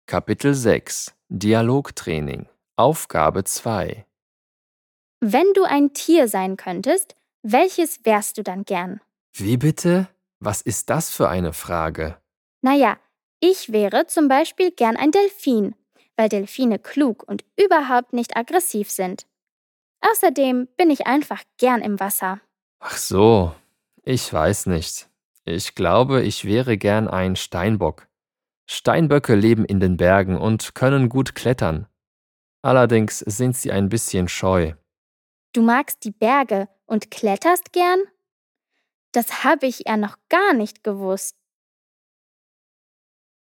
Kapitel 6 Dialogtraining Aufgabe 2 Wenn du ein Tier sein könntest, welches wärst du dann gern? Wie bitte? Was ist das für eine Frage? Naja, ich wäre zum Beispiel gern ein Delfin, weil Delfine klug und überhaupt nicht aggressiv sind. Außerdem bin ich einfach gern im Wasser. Ach so, ich weiß nicht. Ich glaube, ich wäre gern ein Steinbock. Steinböcke leben in den Bergen und können gut klettern. Allerdings sind sie ein bisschen scheu. Du magst die Berge und kletterst gern? Das habe ich ja noch gar nicht gewusst.